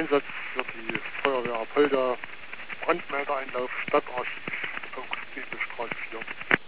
Einsatz für die Feuerwehr Apolda, Brandmeldeeinlauf Stadtarchiv, Augustinusstraße 4.